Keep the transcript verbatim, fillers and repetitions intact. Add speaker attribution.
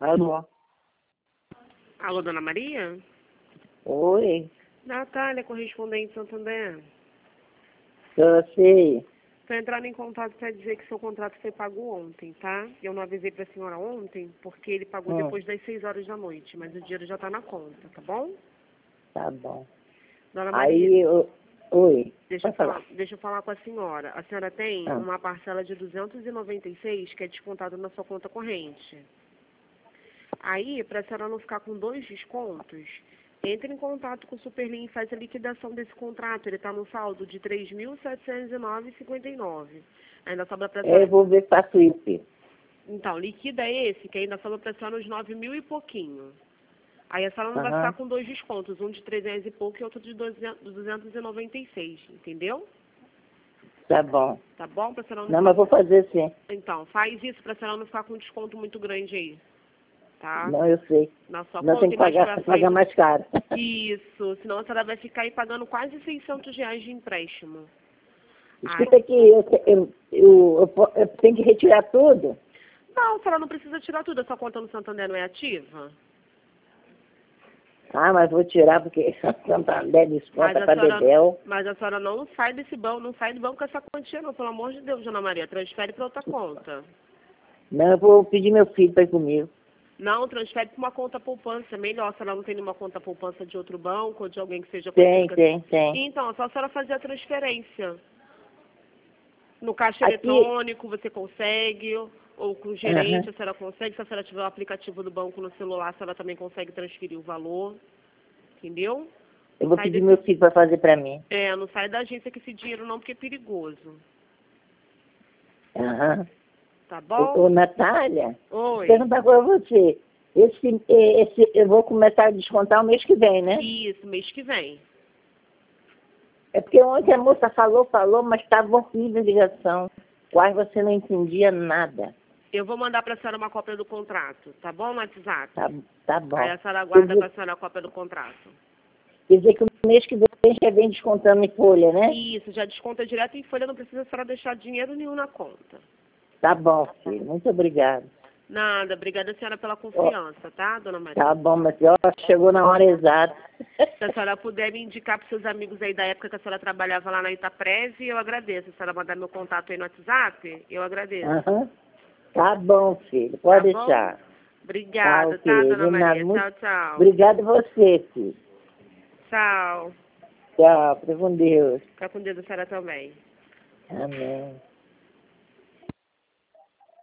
Speaker 1: Alô?
Speaker 2: Alô, dona Maria?
Speaker 1: Oi,
Speaker 2: Natália, correspondente Santander.
Speaker 1: eu sei.
Speaker 2: Estou entrando em contato para dizer que seu contrato foi pago ontem, tá? Eu não avisei para a senhora ontem, porque ele pagou
Speaker 1: Hum,
Speaker 2: depois das seis horas da noite, mas o dinheiro já está na conta, tá bom?
Speaker 1: tá bom.
Speaker 2: Dona Maria,
Speaker 1: Aí, eu... oi,
Speaker 2: deixa eu,
Speaker 1: pode
Speaker 2: falar,
Speaker 1: falar.
Speaker 2: deixa eu falar com a senhora. A senhora tem
Speaker 1: Ah,
Speaker 2: uma parcela de duzentos e noventa e seis que é descontado na sua conta corrente. Aí, para a senhora não ficar com dois descontos, entre em contato com o Superlin e faz a liquidação desse contrato. Ele está no saldo de três mil setecentos e nove vírgula cinquenta e nove. Ainda sobra para a
Speaker 1: eu
Speaker 2: senhora...
Speaker 1: vou ver, faço isso.
Speaker 2: Então, liquida esse, que ainda sobra para a senhora uns nove mil e pouquinho. Aí a senhora não vai ficar
Speaker 1: Aham,
Speaker 2: com dois descontos, um de trezentos e pouco e outro de duzentos e noventa e seis, entendeu?
Speaker 1: tá bom.
Speaker 2: Tá bom? Para a senhora não
Speaker 1: Não,
Speaker 2: ficar...
Speaker 1: mas vou fazer sim.
Speaker 2: Então, faz isso para a senhora não ficar com um desconto muito grande aí, tá?
Speaker 1: Não, eu sei.
Speaker 2: Na sua
Speaker 1: Não tem
Speaker 2: conta
Speaker 1: que
Speaker 2: e mais
Speaker 1: pagar,
Speaker 2: pra
Speaker 1: pagar
Speaker 2: frente.
Speaker 1: mais caro.
Speaker 2: Isso, senão a senhora vai ficar aí pagando quase seiscentos reais de empréstimo. Ai,
Speaker 1: Escuta aqui, eu, eu, eu, eu, po- eu tenho que retirar tudo?
Speaker 2: não, a senhora não precisa tirar tudo, a sua conta no Santander não é ativa.
Speaker 1: Ah, mas vou tirar porque Santander
Speaker 2: Mas
Speaker 1: desconta
Speaker 2: a
Speaker 1: para
Speaker 2: senhora,
Speaker 1: Dedéu.
Speaker 2: mas a senhora não sai desse banco, não sai do banco com essa quantia não, pelo amor de Deus, Dona Maria, transfere para outra conta.
Speaker 1: Não, eu vou pedir meu filho para ir comigo.
Speaker 2: Não, transfere para uma conta poupança, melhor, se ela não tem nenhuma conta poupança de outro banco ou de alguém que seja conhecido.
Speaker 1: Tem,
Speaker 2: com
Speaker 1: tem,
Speaker 2: essa-
Speaker 1: tem.
Speaker 2: Então, é só a senhora fazer a transferência. No caixa
Speaker 1: Aqui,
Speaker 2: eletrônico você consegue, ou com o
Speaker 1: aham,
Speaker 2: gerente a senhora consegue. Se a senhora tiver o aplicativo do banco no celular, a senhora também consegue transferir o valor, entendeu?
Speaker 1: eu
Speaker 2: Não
Speaker 1: vou
Speaker 2: sai
Speaker 1: pedir
Speaker 2: desse,
Speaker 1: meu filho para fazer para mim.
Speaker 2: é, não sai da agência com esse dinheiro não, porque é perigoso.
Speaker 1: Aham.
Speaker 2: Tá
Speaker 1: Ô,
Speaker 2: bom?
Speaker 1: ô, Natália,
Speaker 2: Oi.
Speaker 1: perguntar para você. Esse, eh, esse, eu vou começar a descontar o mês que vem, né?
Speaker 2: Isso, mês que vem.
Speaker 1: É porque ontem a moça falou, falou, mas estava horrível a ligação. Quase você não entendia nada.
Speaker 2: Eu vou mandar para a senhora uma cópia do contrato, tá bom, no WhatsApp?
Speaker 1: Tá, tá
Speaker 2: Aí
Speaker 1: bom.
Speaker 2: a senhora
Speaker 1: Quer
Speaker 2: aguarda com
Speaker 1: dizer,
Speaker 2: a senhora a cópia do contrato.
Speaker 1: quer dizer que o mês que vem já vem descontando em folha, né?
Speaker 2: Isso, já desconta direto em folha, não precisa a senhora deixar dinheiro nenhum na conta.
Speaker 1: Tá bom, filho. Muito obrigado.
Speaker 2: Nada, obrigada, senhora, pela
Speaker 1: Ó,
Speaker 2: confiança, tá, dona Maria?
Speaker 1: tá bom, mas ó, chegou na hora exata.
Speaker 2: Se a senhora puder me indicar para seus amigos aí da época que a senhora trabalhava lá na Itapreve, eu agradeço. Se a senhora mandar meu contato aí no WhatsApp, eu agradeço.
Speaker 1: Aham. Tá bom, filho.
Speaker 2: Tá
Speaker 1: Pode
Speaker 2: bom?
Speaker 1: deixar. Tá,
Speaker 2: Obrigada, tá,
Speaker 1: ok.
Speaker 2: dona
Speaker 1: De nada.
Speaker 2: Maria?
Speaker 1: Muito
Speaker 2: Tchau, tchau.
Speaker 1: obrigado a você, filho.
Speaker 2: Tchau.
Speaker 1: Tchau. Fica com Deus.
Speaker 2: Fica com Deus, a senhora também.
Speaker 1: Amém.